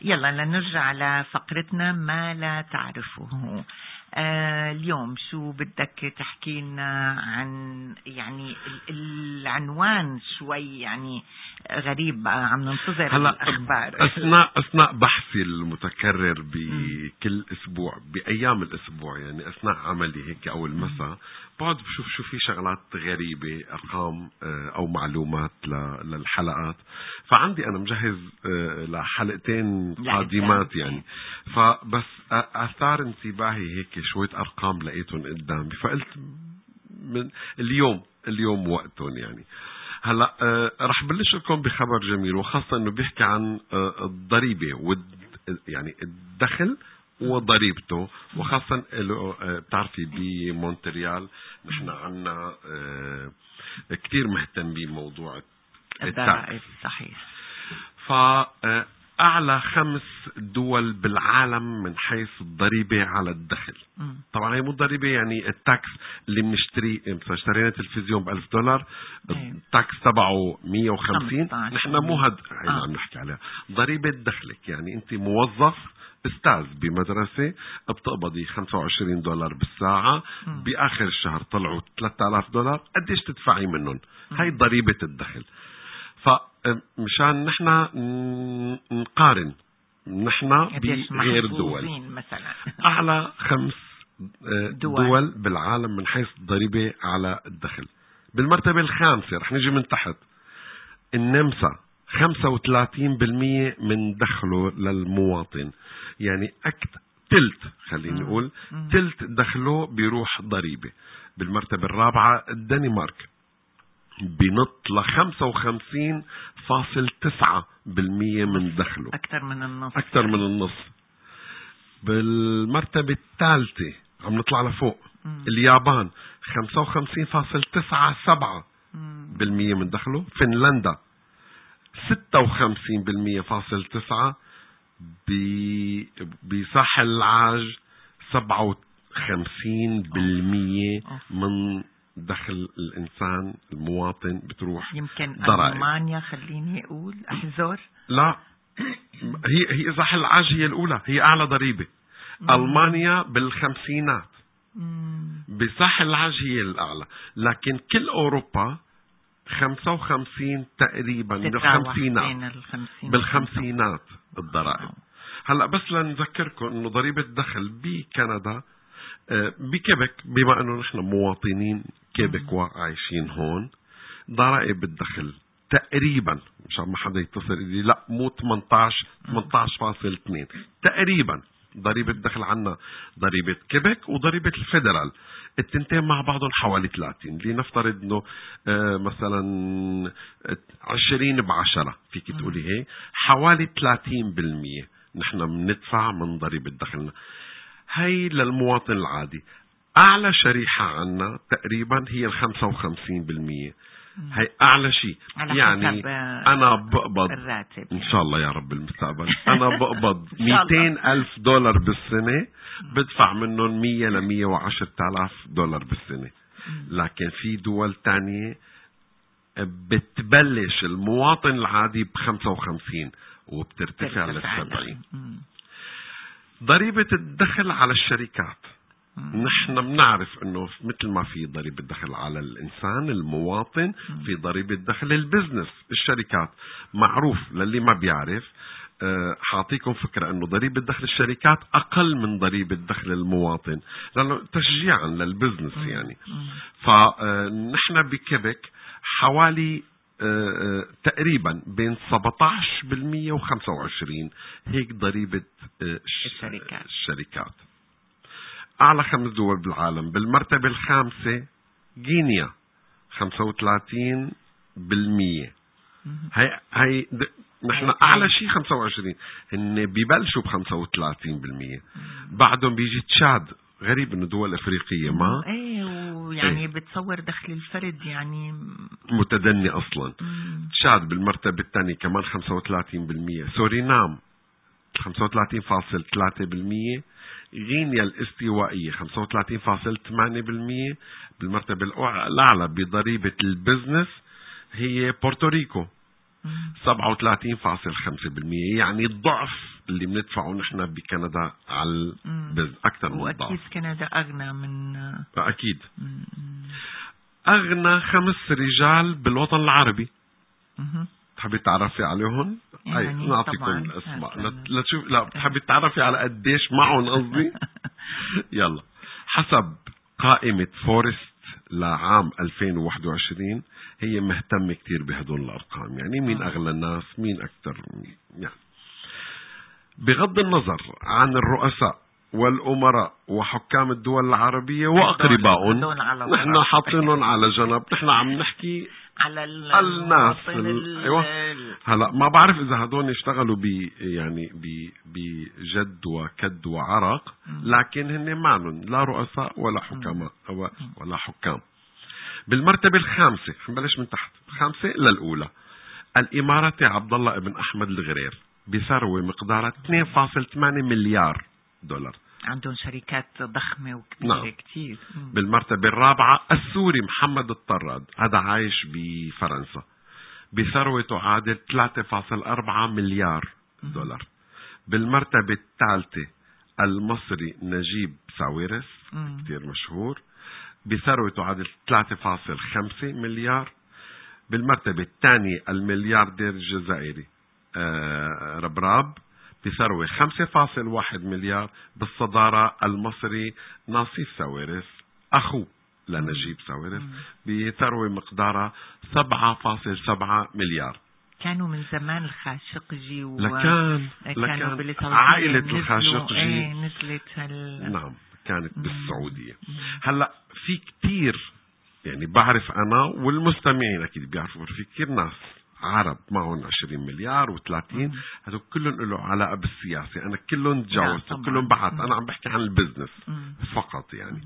يلا لنرجع لفقرتنا ما لا تعرفه. اليوم شو بدك تحكي لنا عن يعني العنوان شوي يعني غريب، عم ننتظر الأخبار. أثناء بحثي المتكرر بكل أسبوع بأيام الأسبوع، يعني أثناء عملي هيك أو المساء بقعد بشوف شو في شغلات غريبة، أرقام أو معلومات للحلقات. فعندي أنا مجهز لحلقتين قادمات يعني. فبس أثار انتباهي هيك شوية أرقام لقيتهم قدامي، فقلت من اليوم وقتهم يعني. هلا رح بلش لكم بخبر جميل، وخاصة انه بيحكي عن الضريبة يعني الدخل وضريبته، وخاصة بتعرفي بمونتريال نحن عنا كتير مهتم بموضوع الضرائب. صحيح. أعلى 5 دول بالعالم من حيث الضريبة على الدخل. طبعا هي مو ضريبة يعني التاكس اللي بنشتري، مثلا اشترينا تلفزيون $1000 التاكس تبعه 150. نحن مو هاد اللي عم نحكي عليها. ضريبة دخلك يعني انت موظف استاذ بمدرسة بتقبضي $25 بالساعة، بآخر الشهر طلعوا $3000، قديش تدفعي منهم؟ هاي ضريبة الدخل. فمشان نحن نقارن نحن بغير دول مثلا. أعلى 5 دول بالعالم من حيث الضريبة على الدخل. بالمرتبة الخامسة رح نجي من تحت النمسا، 35% من دخله للمواطن، يعني تلت، خلينا نقول تلت دخله بيروح ضريبة. بالمرتبة الرابعة الدنمارك بنط ل 55.9% من دخله، أكثر من النص. بالمرتبة الثالثة عم نطلع لفوق اليابان 55.97% من دخله. فنلندا 56.9%. بساحل العاج 57% من دخل الإنسان المواطن بتروح يمكن ضرائب. ألمانيا خليني أقول أحذر. لا، هي ساحل العاج هي الأولى، هي أعلى ضريبة. ألمانيا بالخمسينات، بساحل العاج هي الأعلى. لكن كل أوروبا 55 تقريبا بالخمسينات الضرائب. هلأ بس لنذكركم أنه ضريبة الدخل بكندا بكيبك، بما أنه نحن مواطنين كيبكوا عايشين هون، ضرائب الدخل تقريبا، مشان ما حدا يتصل يقول لا مو 18.2 تقريبا. ضريبة الدخل عنا ضريبة كيبك وضريبة الفيدرال، التنتين مع بعضهم حوالي 30. لنفترض انه مثلا 20/10 فيك تقولي هي حوالي 30% نحن بندفع من ضريبة دخلنا. هي للمواطن العادي. اعلى شريحة عنا تقريبا هي 55%. هي اعلى شيء. يعني انا بقبض الراتب ان شاء الله يا رب المستقبل، انا بقبض $200,000 بالسنة، بدفع منهم 100 ل 110,000 دولار بالسنة. لكن في دول تانية بتبلش المواطن العادي ب55 وبترتفع ل70. ضريبة الدخل على الشركات، نحن بنعرف انه مثل ما في ضريبة الدخل على الانسان المواطن، في ضريبة دخل البزنس الشركات. معروف للي ما بيعرف، حاعطيكم فكرة انه ضريبة دخل الشركات اقل من ضريبة دخل المواطن، لانه تشجيعا للبزنس يعني. فنحن بكيبك حوالي تقريبا بين 17% و25 هيك ضريبة الشركات. أعلى 5 دول بالعالم. بالمرتبة الخامسة غينيا 35%. هي نحن أعلى شيء 25، هن بيبلشوا ب35%. بعدهم بيجي تشاد. غريب إنه دول أفريقية ما يعني بتصور دخل الفرد يعني متدني أصلا. تشاد بالمرتبة الثانية كمان 35%. سورينام 35.3%. غينيا الاستوائية 35.8%. بالمرتبة الأعلى بضريبة البزنس هي بورتوريكو 37.5%، يعني الضعف اللي بندفعه نحن بكندا على أكثر من ضعف. وأكيد كندا أغنى من أكيد. أغنى 5 رجال بالوطن العربي. تحبي تعرفي عليهم؟ يعني نعطيكم الأسماء لا تشوف. لا بتحبي تعرفي على قديش معهم قصدي. يلا حسب قائمة فورست لعام 2021 هي مهتمة كتير بهدول الأرقام. يعني مين أغلى الناس، مين أكتر يعني. بغض النظر عن الرؤساء والأمراء وحكام الدول العربية وأقربائهم نحن حاطينهم على جنب. نحن عم نحكي على الناس أيوة. هلا ما بعرف إذا هدول اشتغلوا يعني بجد وكد وعرق، لكن هن معهم لا رؤساء ولا حكماء ولا حكام. بالمرتبة الخامسة نبلش من تحت، 5 للأولى، الإماراتي عبد الله ابن أحمد الغرير بثروة مقدارها 2.8 مليار دولار. عندهم شركات ضخمة وكبيرة. نعم. كتير. بالمرتبة الرابعة السوري محمد الطراد، هذا عايش بفرنسا، بثروة تعادل 3.4 مليار دولار. بالمرتبة الثالثة المصري نجيب ساويرس كتير مشهور، بثروة تعادل 3.5 مليار. بالمرتبة الثانية الملياردير الجزائري ربراب بثروة 5.1 مليار. بالصدارة المصري ناصيف ساويرس أخو لنجيب ساويرس بثروة مقدارها 7.7 مليار. كانوا من زمان الخاشقجي لكان عائلة الخاشقجي نزلت نعم كانت بالسعودية. هلأ في كتير يعني بعرف أنا والمستمعين أكيد بيعرفوا في كتير ناس عرب معهم 20 مليار و30 هذول كلهم له علاقة بالسياسة. أنا كلهم تجاوزت وكلهم بعت. أنا عم بحكي عن البزنس فقط. يعني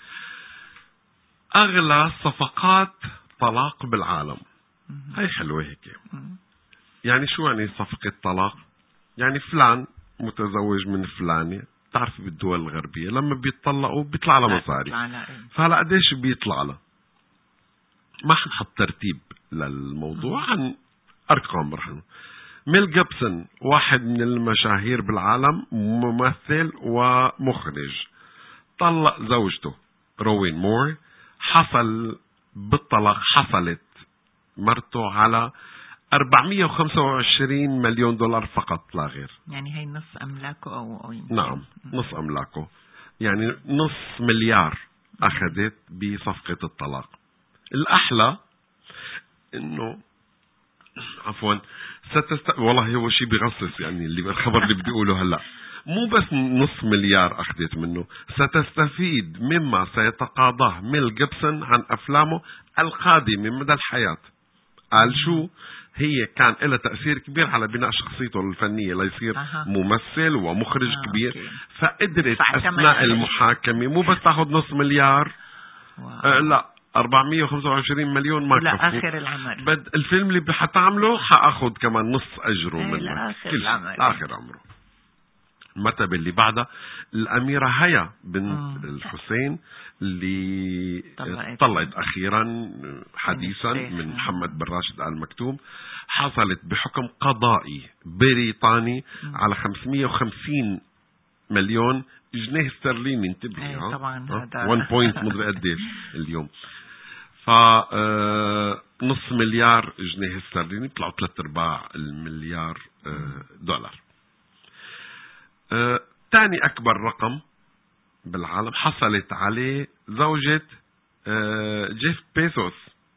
أغلى صفقات طلاق بالعالم هاي حلوة هيك. يعني شو يعني صفقة طلاق؟ يعني فلان متزوج من فلانة، تعرف بالدول الغربية لما بيطلقوا بيطلع له مصاري. فهلا قديش بيطلع له؟ ما حنحط ترتيب للموضوع عن أرقام رحمه. ميل جيبسون واحد من المشاهير بالعالم، ممثل ومخرج، طلق زوجته روين مور. حصل بالطلاق حصلت مرته على 425 مليون دولار فقط لا غير. يعني هي نص أملاكه أو نعم نص أملاكه، يعني نص مليار أخذت بصفقة الطلاق. الأحلى إنه عفوا والله هو شيء بيغصص. يعني اللي الخبر اللي بدي أقوله هلأ مو بس نص مليار أخذت منه، ستستفيد مما سيتقاضاه ميل جيبسون عن أفلامه القادمة مدى الحياة. قال شو هي كان لها تأثير كبير على بناء شخصيته الفنية ليصير ممثل ومخرج كبير. فقدرت أثناء المحاكمة مو بس تاخذ نص مليار لا 425 مليون ما كفوا لآخر العمر. الفيلم اللي حتعمله حأخذ كمان نص أجره من لآخر عمره. المرتبة اللي بعدها الأميرة هيا بنت الحسين اللي طلعت أخيرا حديثا من محمد بن راشد آل مكتوم. حصلت بحكم قضائي بريطاني على 550 مليون جنيه استرليني. انتبهي طبعا 1 بوينت مدري قديش اليوم. نص مليار جنيه استرليني طلعوا 3/4 المليار دولار. ثاني أكبر رقم بالعالم حصلت عليه زوجة جيف بيزوس،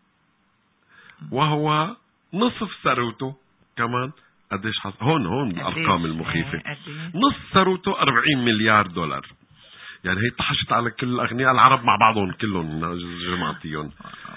وهو نصف ثروته كمان. قديش حصل هون الأرقام المخيفة. نص ثروته 40 مليار دولار. يعني هي طحشت على كل الأغنياء العرب مع بعضهم كلهم جماعتيون.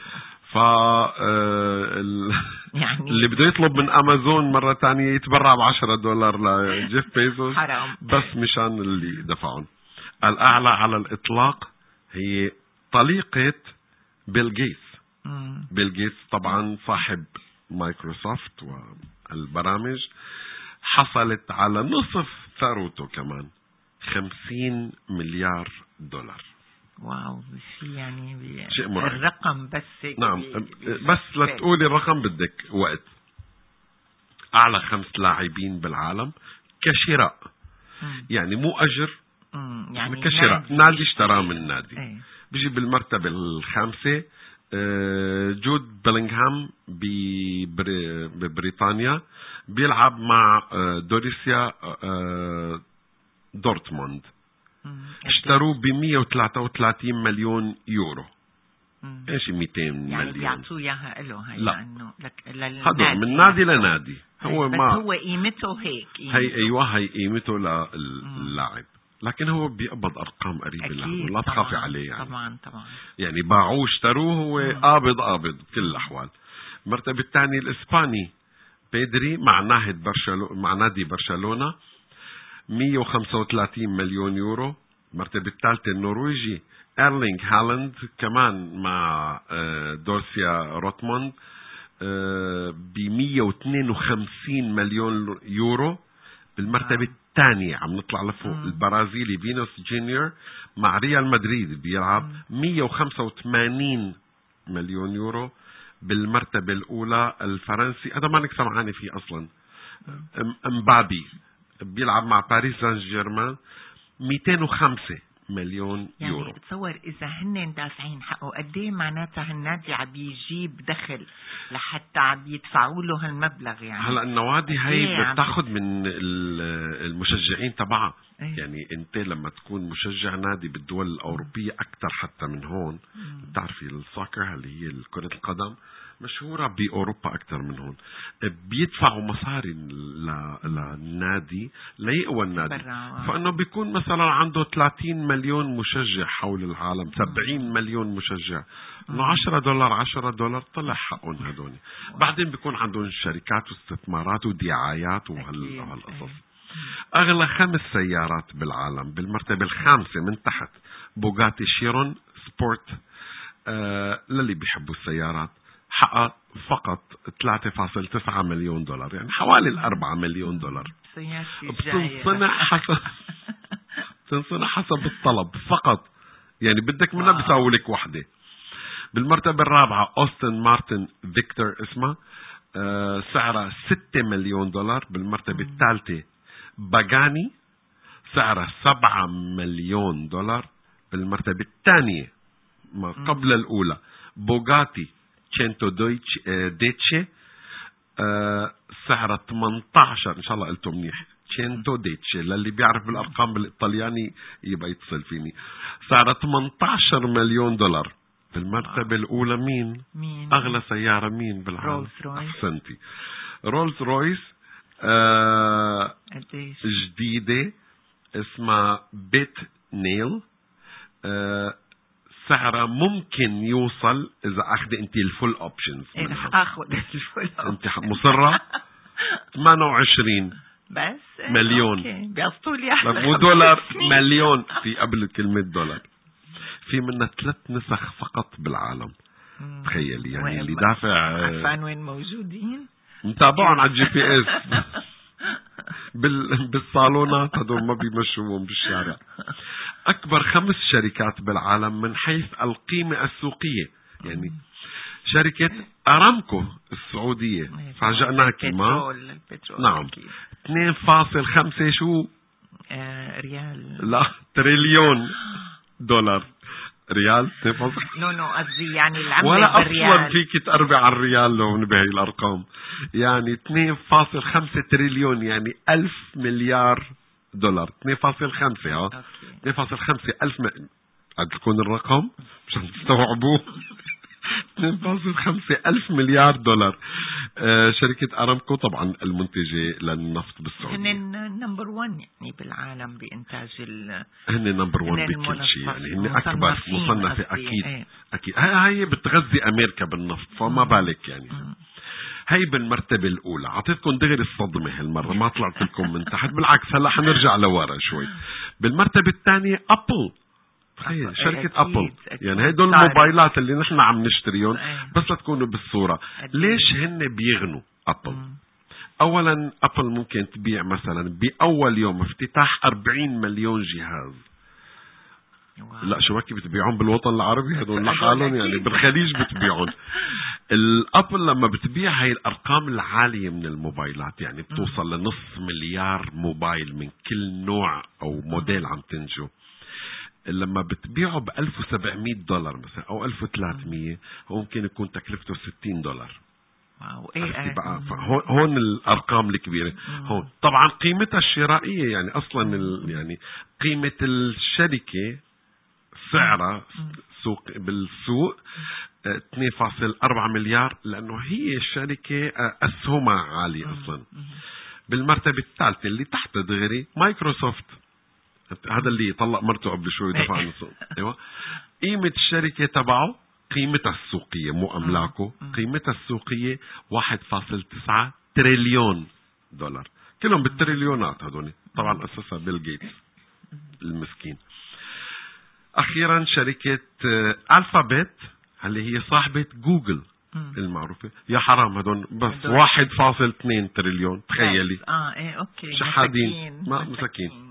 يعني اللي بده يطلب من أمازون مرة تانية يتبرع ب$10 لجيف بيزوس حرام. بس مشان اللي دفعون. الأعلى على الإطلاق هي طليقة بيل جيتس. بيل جيتس طبعا صاحب مايكروسوفت والبرامج، حصلت على نصف ثروته كمان 50 مليار دولار. واو يعني شيء مرعب. الرقم بس نعم بس لتقولي الرقم بدك وقت. أعلى 5 لاعبين بالعالم كشراء، يعني مو أجر، يعني كشراء. نادي اشتراه من نادي. ايه. بيجي بالمرتبة الخامسة جود بيلينغهام ببريطانيا، بيلعب مع دوريسيا دورتموند. اشتروه ب133 مليون يورو. ايش 200 يعني مليون بيعطوه اياها له هي، لا لانه هدول من نادي لنادي. هو بس ما هو قيمته هيك هي ايوه هي قيمته للاعب، لكن هو بيقبض ارقام قريبه له، لا تخافي عليه يعني. طبعا يعني باعوه اشتروه، هو قابض بكل الاحوال. المرتبه الثانيه الاسباني بيدري مع نادي برشلونه 135 مليون يورو. المرتبه الثالثه النرويجي ايرلينغ هالاند كمان مع دورسيا روتموند ب152 مليون يورو. بالمرتبة الثانية عم نطلع لفوق البرازيلي فينوس جونيور مع ريال مدريد بيلعب 185 مليون يورو. بالمرتبة الأولى الفرنسي هذا ما نكسب عني فيه أصلا امبابي بيلعب مع باريس سان جيرمان 205 مليون يورو. يعني تصور إذا هن دافعين حقه قديه معناتها هالنادي عم يجيب دخل لحتى عم يدفعوا له هالمبلغ. يعني هلا النوادي هي بتاخذ من المشجعين تبعها. يعني انت لما تكون مشجع نادي بالدول الأوروبية أكثر حتى من هون، بتعرفي السوكر اللي هي كرة القدم مشهورة بأوروبا أكثر من هون، بيدفعوا مصاري للنادي ليقوى النادي. فإنه بيكون مثلا عنده 30 مليون مشجع حول العالم، 70 مليون مشجع، إنه $10 طلع حقهم هدول. بعدين بيكون عندهم شركات واستثمارات ودعايات وهالقصص. أغلى 5 سيارات بالعالم بالمرتبة الخامسة من تحت بوغاتي شيرون سبورت، للي بيحبوا السيارات، حقق فقط $3.9 مليون، يعني حوالي 4 مليون دولار. بتنصنع حسب الطلب فقط، يعني بدك منها بيساوي لك وحدة. بالمرتبة الرابعة أوستن مارتن فيكتور اسمها، سعرها $6 مليون. بالمرتبة الثالثة باغاني سعرها $7 مليون. بالمرتبة الثانية ما قبل الأولى بوغاتي تشينتو ديتشي، سعرها 18، إن شاء الله قلته منيح، تشينتو ديتشي، للي بيعرف بالأرقام بالإيطالياني يبقى يتصل فيني، سعرها $18 مليون. بالمرتبة الأولى مين؟ أغلى سيارة مين بالعالم؟ رولز رويس. أحسنتي، رولز رويس جديدة اسمها بيت نيل، سعرها ممكن يوصل إذا أخذ أنت الفول أوبشنز. أخذ الفول أنت مصرة 28 بس مليون. مو دولار، مليون في قبل كلمة دولار. في منها 3 نسخ فقط بالعالم. تخيلي يعني اللي دافع. عارفان وين موجودين؟ متابعهم على الGPS بالصالونات، هدول ما بيمشوهم بالشارع. أكبر 5 شركات بالعالم من حيث القيمة السوقية، يعني شركة أرامكو السعودية، فاجأناك ما؟ نعم 2.5 شو؟ ريال، لا تريليون دولار. ريال نو قصدي يعني العملة ولا بالريال. أصلا فيك تقربي على الريال لو بهي الأرقام. يعني 2.5 تريليون، يعني 1000 مليار دولار. 2.5 2.5 ألف قد تكون الرقم مشان تستوعبوه. 2.5 ألف مليار دولار. شركة أرامكو طبعا المنتجة للنفط بالسعودية، هن نمبر 1 يعني بالعالم بإنتاج هن نمبر 1 بكل شيء، يعني هن أكبر مصنفة أكيد. أكيد هاي بتغذي أمريكا بالنفط، فما بالك يعني. هاي بالمرتبة الأولى. عطيتكم دغري الصدمة هالمرة، ما طلعت لكم من تحت، بالعكس هلا حنرجع لورا شوي. بالمرتبة الثانية أبل. تخيل شركة أبل، يعني هدول الموبايلات اللي نحن عم نشتريهم، بس لتكونوا بالصورة. ليش هن بيغنوا أبل؟ أولا أبل ممكن تبيع مثلا بأول يوم افتتاح 40 مليون جهاز. لا شو بكي بتبيعون بالوطن العربي هدول لحالهم، يعني بالخليج بتبيعون الابل لما بتبيع هاي الارقام العالية من الموبايلات، يعني بتوصل لنص مليار موبايل من كل نوع او موديل عم تنجو، لما بتبيعه $1700 مثلا او 1300 ممكن يكون تكلفته $60. واو. بقى هون الارقام الكبيره. هون طبعا قيمتها الشرائيه، يعني اصلا يعني قيمه الشركه سعرها بالسوق 2.4 مليار، لانه هي الشركه اسهمها عاليه اصلا. بالمرتبه الثالثه اللي تحت دغري مايكروسوفت، هذا اللي طلق مرته قبل شوي ودفع عن السوق. ايوه، قيمه الشركه تبعه قيمتها السوقية مو أملاكه، قيمتها السوقية 1.9 تريليون دولار، كلهم بالتريليونات هدول، طبعا أسسها بيل جيتس المسكين. أخيرا شركة ألفابت اللي هي صاحبة جوجل المعروفة، يا حرام هدول بس 1.2 تريليون، تخيلي. أوكي، شحادين مساكين.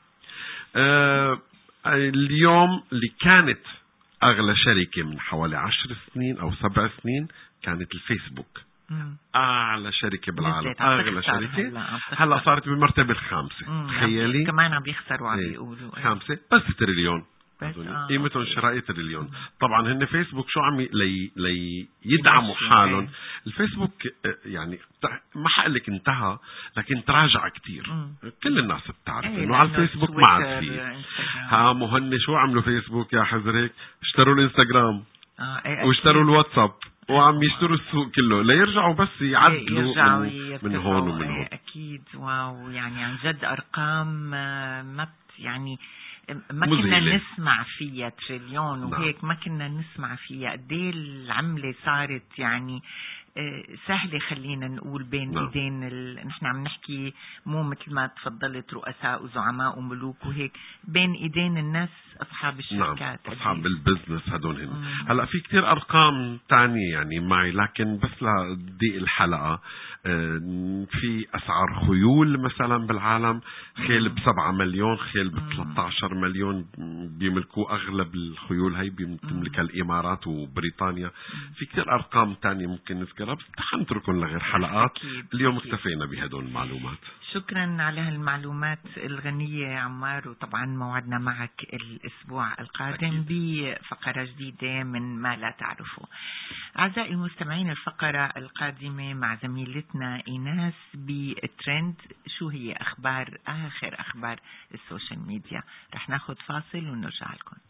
اليوم اللي كانت أغلى شركة من حوالي 10 سنين أو 7 سنين كانت الفيسبوك. أعلى شركة بالعالم، أغلى شركة، هلا صارت بالمرتبة الخامسة. تخيلي كمان عم بيخسروا، عم بيقولوا خامسة بس تريليون، قيمتهم الشرائية تريليون. طبعا هن فيسبوك شو عم يدعموا حالهم. الفيسبوك يعني ما حقلك انتهى، لكن تراجع كتير. كل الناس بتعرف انه على الفيسبوك ما عاد فيه. مهن شو عملوا فيسبوك يا حزرك؟ اشتروا الانستغرام واشتروا الواتساب، وعم يشتروا السوق كله ليرجعوا بس يعدلوا من هون ومن هون. اكيد. واو، يعني عن جد ارقام ما يعني ما كنا نسمع فيها تريليون وهيك. ما كنا نسمع فيها قد ايه العملة صارت يعني سهلة، خلينا نقول بين ايدين نحن عم نحكي مو مثل ما تفضلت رؤساء وزعماء وملوك وهيك، بين ايدين الناس اصحاب الشركات. اصحاب البزنس هدول هن. هلا في كتير ارقام تانية يعني معي، لكن بس لضيق الحلقة في اسعار خيول مثلا بالعالم، خيل ب7 مليون، خيل ب13 مليون بيملكوا اغلب الخيول هي بتملكها الامارات وبريطانيا. في كتير ارقام تانية ممكن نذكرها بس حنتركن لغير حلقات. اليوم اكتفينا بهدول المعلومات. شكرا على هالمعلومات الغنية يا عمار، وطبعا موعدنا معك الأسبوع القادم بفقرة جديدة من ما لا تعرفه. أعزائي المستمعين، الفقرة القادمة مع زميلتنا إيناس بترند، شو هي آخر أخبار السوشيال ميديا. رح ناخد فاصل ونرجع لكم.